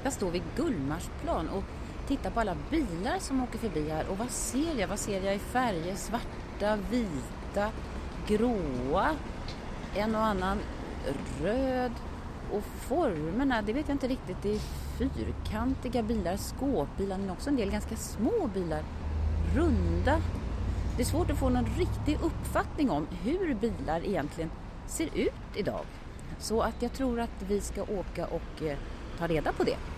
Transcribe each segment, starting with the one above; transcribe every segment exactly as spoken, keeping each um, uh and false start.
Jag står vid Gullmarsplan och tittar på alla bilar som åker förbi här. Och vad ser jag? Vad ser jag i färger? Svarta, vita, gråa, en och annan röd. Och formerna, det vet jag inte riktigt. Det är fyrkantiga bilar, skåpbilar, men också en del ganska små bilar. Runda. Det är svårt att få någon riktig uppfattning om hur bilar egentligen ser ut idag. Så att jag tror att vi ska åka och eh, ta reda på det.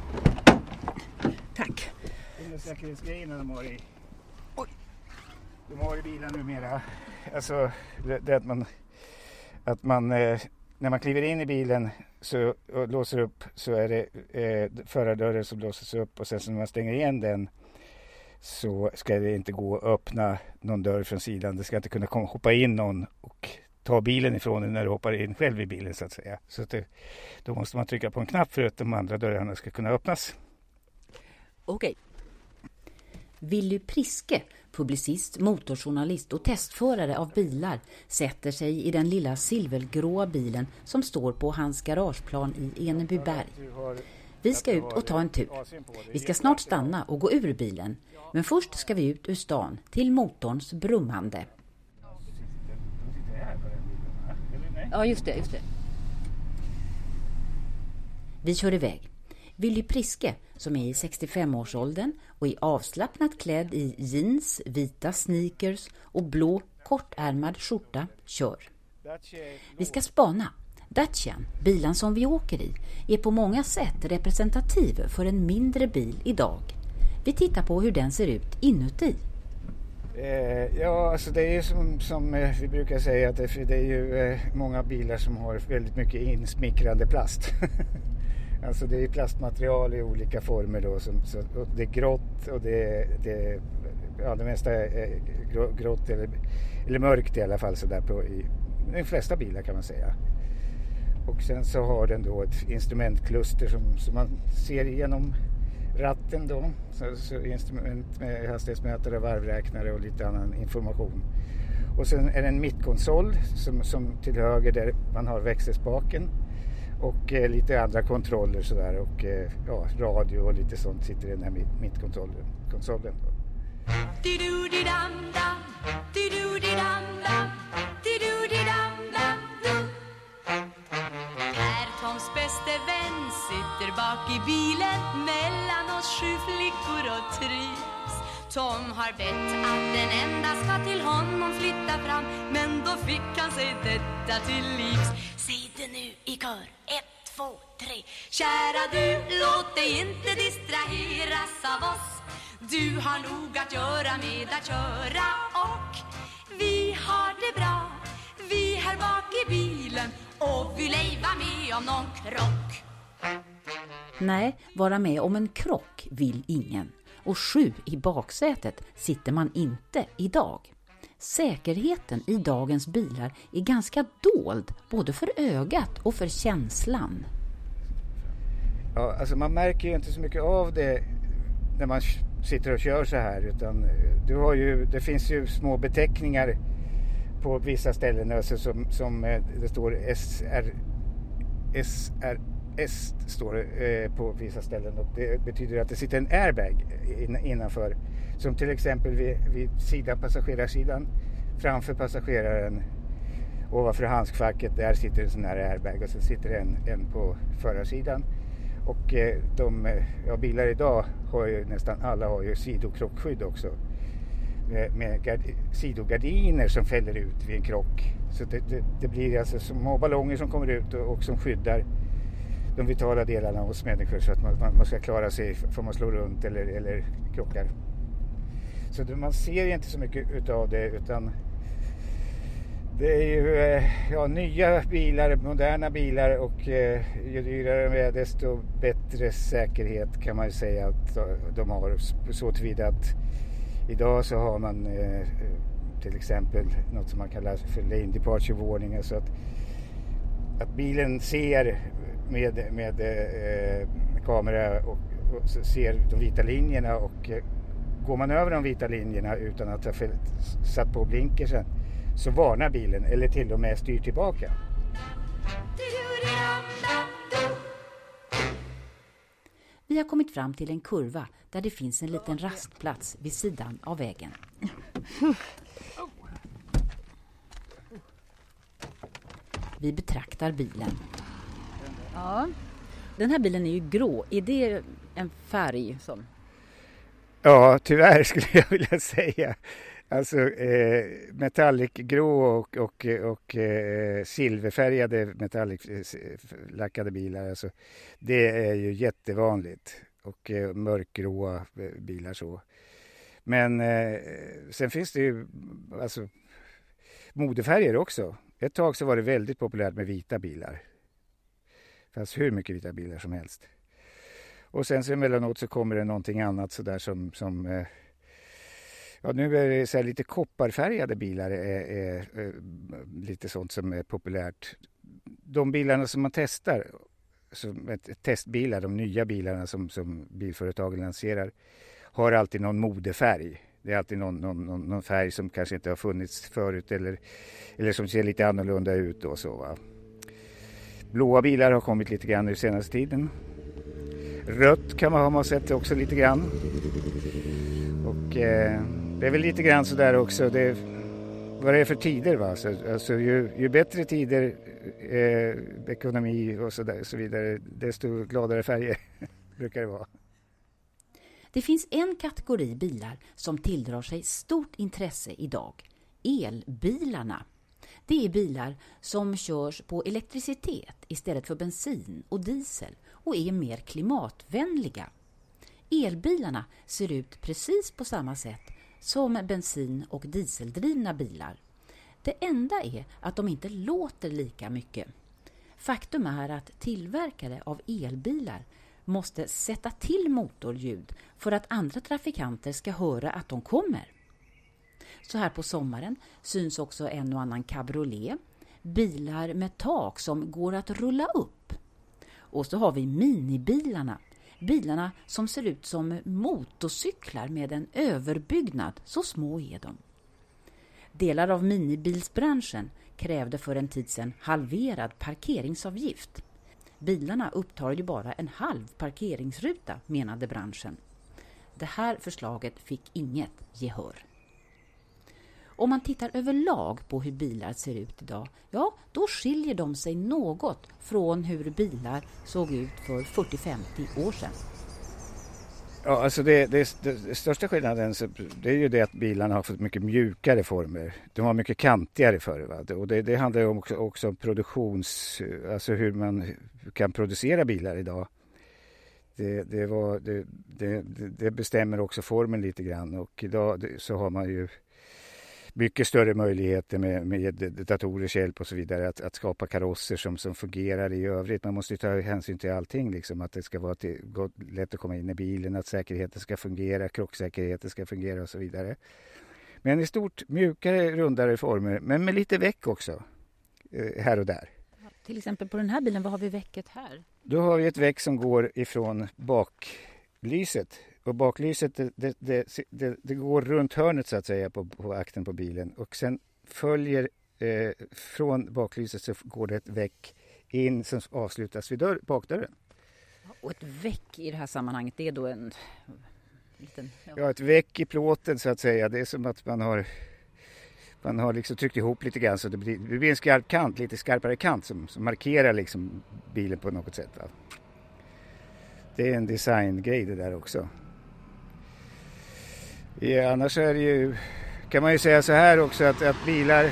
Tack. Det är säkerhetsgrejerna de har i. Oj. De har i bilen numera. Alltså det, det att man, att man eh, när man kliver in i bilen så, och låser upp så är det eh, förardörren som låses upp och sen när man stänger igen den så ska det inte gå att öppna någon dörr från sidan. Det ska inte kunna komma, hoppa in någon och ta bilen ifrån dig när du hoppar in själv i bilen så att säga. Så att det, då måste man trycka på en knapp för att de andra dörrarna ska kunna öppnas. Okej. Willy Priske, publicist, motorjournalist och testförare av bilar, sätter sig i den lilla silvergråa bilen som står på hans garageplan i Enebyberg. Vi ska ut och ta en tur. Vi ska snart stanna och gå ur bilen. Men först ska vi ut ur stan till motorns brummande. Ja, just det, just det. Vi kör iväg. Willy Priske, som är i sextiofem-årsåldern och är avslappnat klädd i jeans, vita sneakers och blå kortärmad skjorta, kör. Vi ska spana. Dacian, bilen som vi åker i, är på många sätt representativ för en mindre bil idag. Vi tittar på hur den ser ut inuti. Eh, ja, alltså det är ju som, som eh, vi brukar säga att det, det är ju eh, många bilar som har väldigt mycket insmickrande plast. Alltså det är plastmaterial i olika former då. Som, så, och det är grått och det, det, ja, det mesta är grått eller, eller mörkt i alla fall så där på i de flesta bilar kan man säga. Och sen så har den då ett instrumentkluster som, som man ser igenom ratten då. Så, så instrument med hastighetsmätare, varvräknare och lite annan information. Och sen är det en mittkonsol som, som till höger där man har växelspaken. Och eh, lite andra kontroller sådär och eh, ja, radio och lite sånt sitter i den här mitt, mittkonsollen. Konsolen då. Här Toms bäste vän sitter bak i bilen mellan oss sju flickor och trivs. Tom har bett att den enda ska till honom flytta fram, men då fick han sig detta till livs. Säg det nu i kör, ett, två, tre. Kära du, låt dig inte distraheras av oss. Du har nog att göra med att köra och vi har det bra. Vi här bak i bilen och vill ej vara med om någon krock. Nej, vara med om en krock vill ingen. Och sju i baksätet sitter man inte idag. Säkerheten i dagens bilar är ganska dold, både för ögat och för känslan. Ja, alltså man märker ju inte så mycket av det när man sitter och kör så här. Utan du har ju, det finns ju små beteckningar på vissa ställen alltså som, som det står S R S R S står det på vissa ställen och det betyder att det sitter en airbag innanför som till exempel vid, vid sidan, passagerarsidan framför passageraren ovanför handskfacket där sitter en sån här airbag och så sitter en, en på förarsidan och de ja, bilar idag har ju nästan alla har ju sidokrockskydd också med, med gard, sidogardiner som fäller ut vid en krock så det, det, det blir alltså små ballonger som kommer ut och, och som skyddar de vitala delarna hos människor så att man, man, man ska klara sig för man slår runt eller, eller krockar. Så det, man ser inte så mycket utav det utan det är ju ja, nya bilar, moderna bilar och eh, ju dyrare de är desto bättre säkerhet kan man ju säga att de har så tillvida att idag så har man eh, till exempel något som man kallar för lane departure warning alltså att, att bilen ser med, med eh, kamera och, och ser de vita linjerna och eh, går man över de vita linjerna utan att ha satt på blinkersen så varnar bilen eller till och med styr tillbaka. Vi har kommit fram till en kurva där det finns en liten rastplats vid sidan av vägen. Vi betraktar bilen. Ja, den här bilen är ju grå. Är det en färg som... Ja, tyvärr skulle jag vilja säga. Alltså eh, metallicgrå och, och, och eh, silverfärgade metalliclackade bilar. Alltså, det är ju jättevanligt. Och eh, mörkgråa bilar så. Men eh, sen finns det ju alltså, modefärger också. Ett tag så var det väldigt populärt med vita bilar. Det fanns hur mycket vita bilar som helst. Och sen så emellanåt så kommer det någonting annat så där som... som eh, ja, nu är det så här lite kopparfärgade bilar är, är, är lite sånt som är populärt. De bilarna som man testar, som ett, testbilar, de nya bilarna som, som bilföretagen lanserar, har alltid någon modefärg. Det är alltid någon, någon, någon, någon färg som kanske inte har funnits förut eller, eller som ser lite annorlunda ut och så, va. Blåa bilar har kommit lite grann i senaste tiden. Rött kan man ha man sett också lite grann. Och eh, det är väl lite grann så där också. Det, vad det är för tider, va? Alltså, alltså ju, ju bättre tider, eh, ekonomi och så, där, så vidare, desto gladare färger brukar det vara. Det finns en kategori bilar som tilldrar sig stort intresse idag. Elbilarna. Det är bilar som körs på elektricitet istället för bensin och diesel och är mer klimatvänliga. Elbilarna ser ut precis på samma sätt som bensin- och dieseldrivna bilar. Det enda är att de inte låter lika mycket. Faktum är att tillverkare av elbilar måste sätta till motorljud för att andra trafikanter ska höra att de kommer. Så här på sommaren syns också en och annan cabriolet, bilar med tak som går att rulla upp. Och så har vi minibilarna, bilarna som ser ut som motorcyklar med en överbyggnad, så små är de. Delar av minibilsbranschen krävde för en tid sedan halverad parkeringsavgift. Bilarna upptar ju bara en halv parkeringsruta, menade branschen. Det här förslaget fick inget gehör. Om man tittar överlag på hur bilar ser ut idag, ja, då skiljer de sig något från hur bilar såg ut för fyrtio till femtio år sedan. Ja, alltså det, det, det största skillnaden det är ju det att bilarna har fått mycket mjukare former. De har mycket kantigare förr, va? Och det, det handlar ju också, också om produktions, alltså hur man kan producera bilar idag. Det, det, var, det, det, det bestämmer också formen lite grann, och idag så har man ju mycket större möjligheter med, med datorers hjälp och så vidare att, att skapa karosser som, som fungerar i övrigt. Man måste ju ta hänsyn till allting, liksom, att det ska vara till, gå, lätt att komma in i bilen, att säkerheten ska fungera, krocksäkerheten ska fungera och så vidare. Men i stort mjukare, rundare former, men med lite väck också, eh, här och där. Till exempel på den här bilen, vad har vi väcket här? Då har vi ett väck som går ifrån baklyset. Och baklyset det, det, det, det, det går runt hörnet så att säga på, på akten på bilen. Och sen följer eh, från baklyset så går det ett väck in som avslutas vid dörr, bakdörren. Och ett väck i det här sammanhanget, det är då en liten... Ja, ja ett väck i plåten så att säga. Det är som att man har, man har liksom tryckt ihop lite grann så det blir, det blir en skarp kant, lite skarpare kant som, som markerar liksom bilen på något sätt, va? Det är en designgrej det där också. Ja, annars är det ju, kan man ju säga så här också att, att bilar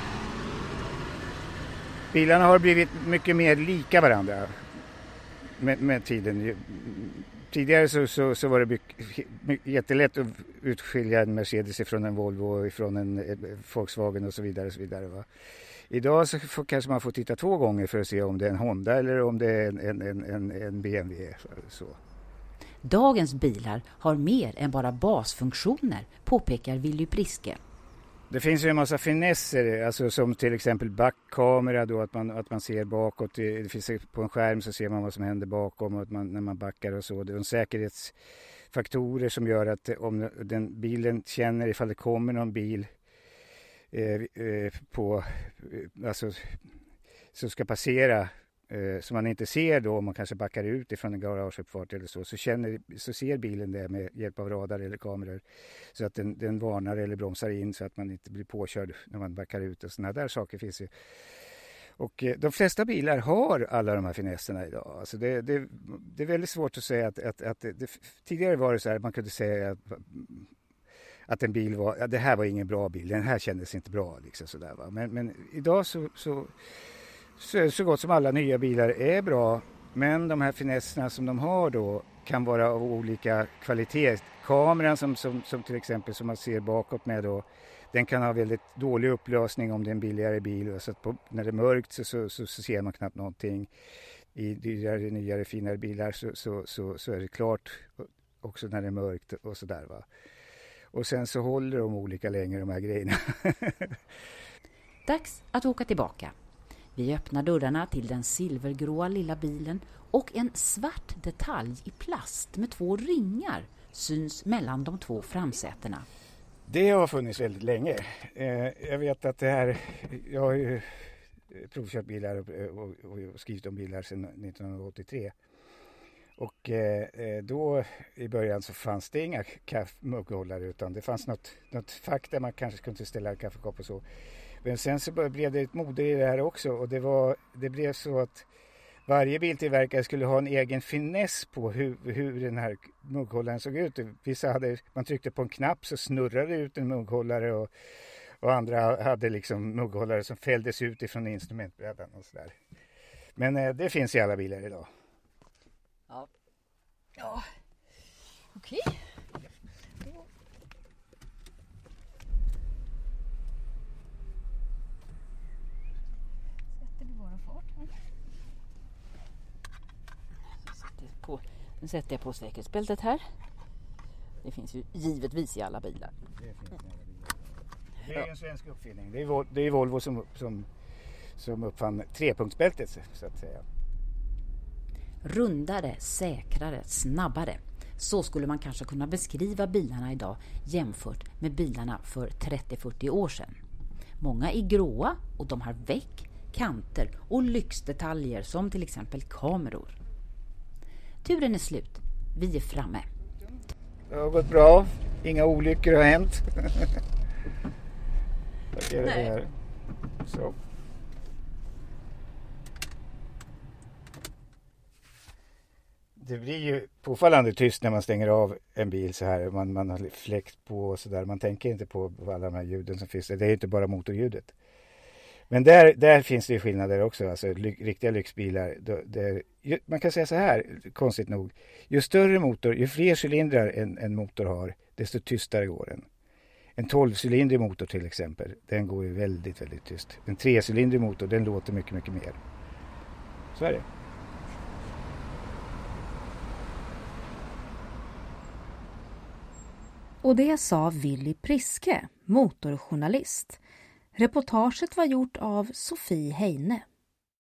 bilarna har blivit mycket mer lika varandra med, med tiden. Tidigare så, så, så var det mycket, mycket, jättelätt att utskilja en Mercedes ifrån en Volvo, ifrån en, en Volkswagen och så vidare. Och så vidare, va? Idag så får, kanske man får titta två gånger för att se om det är en Honda eller om det är en, en, en, en B M W. Så. Dagens bilar har mer än bara basfunktioner, påpekar Willy Priske. Det finns ju en massa finesser, alltså som till exempel backkamera då, att man, att man ser bakåt. Det finns på en skärm så ser man vad som händer bakom och att man, när man backar och så. Det är en säkerhetsfaktorer som gör att om den bilen känner ifall det kommer någon bil eh, eh, på, alltså, som ska passera eh, som man inte ser då om man kanske backar ut ifrån en garageuppfart eller så, så, känner, så ser bilen det med hjälp av radar eller kameror så att den, den varnar eller bromsar in så att man inte blir påkörd när man backar ut och sådana där saker finns ju. Och eh, de flesta bilar har alla de här finesserna idag. Alltså det, det, det är väldigt svårt att säga att, att, att det, det, tidigare var det så här att man kunde säga att, att en bil var, ja, det här var ingen bra bil, den här kändes inte bra liksom sådär, va? Men, men idag så, så, så, så gott som alla nya bilar är bra, men de här finesserna som de har då kan vara av olika kvalitet. Kameran som, som, som till exempel som man ser bakåt med då, den kan ha väldigt dålig upplösning om det är en billigare bil. Så att på, när det är mörkt så, så, så, så ser man knappt någonting. I dyrare, nyare, finare bilar så, så, så, så är det klart också när det är mörkt och sådär, va. Och sen så håller de olika länge de här grejerna. Dags att åka tillbaka. Vi öppnar dörrarna till den silvergråa lilla bilen och en svart detalj i plast med två ringar syns mellan de två framsätena. Det har funnits väldigt länge. Eh, jag vet att det här, jag har ju provkört bilar och, och, och skrivit om bilar sedan nittonhundraåttiotre. Och eh, då i början så fanns det inga mugghållare utan det fanns något, något fack där man kanske kunde ställa kaffekopp och så. Men sen så blev det ett mode i det här också och det, var, det blev så att varje biltillverkare skulle ha en egen finess på hur, hur den här mugghållaren såg ut. Vissa hade, man tryckte på en knapp så snurrade det ut en mugghållare och, och andra hade liksom mugghållare som fälldes ut ifrån instrumentbrädan och sådär. Men eh, det finns i alla bilar idag. Ja, ja. Okej. Då. Sätter vi våra fart här. På, nu sätter jag på säkerhetsbältet här. Det finns ju givetvis i alla bilar. Det finns i alla bilar. Det är en svensk uppfinning. Det är, det är Volvo som, som, som uppfann trepunktsbältet så att säga. Rundare, säkrare, snabbare. Så skulle man kanske kunna beskriva bilarna idag jämfört med bilarna för trettio till fyrtio år sedan. Många är gråa och de har väck, kanter och lyxdetaljer som till exempel kameror. Turen är slut. Vi är framme. Det har gått bra. Inga olyckor har hänt. Okej, det här. Så. Det blir ju påfallande tyst när man stänger av en bil så här. Man, man har fläkt på och så där. Man tänker inte på alla de här ljuden som finns. Det är inte bara motorljudet. Men där, där finns det skillnader också. Alltså ly, riktiga lyxbilar. Där, där, man kan säga så här, konstigt nog. Ju större motor, ju fler cylindrar en, en motor har, desto tystare går den. En tolvcylindrig motor till exempel, den går ju väldigt, väldigt tyst. En trecylindrig motor, den låter mycket, mycket mer. Så är det. Och det sa Willy Priske, motorjournalist. Reportaget var gjort av Sofie Heine.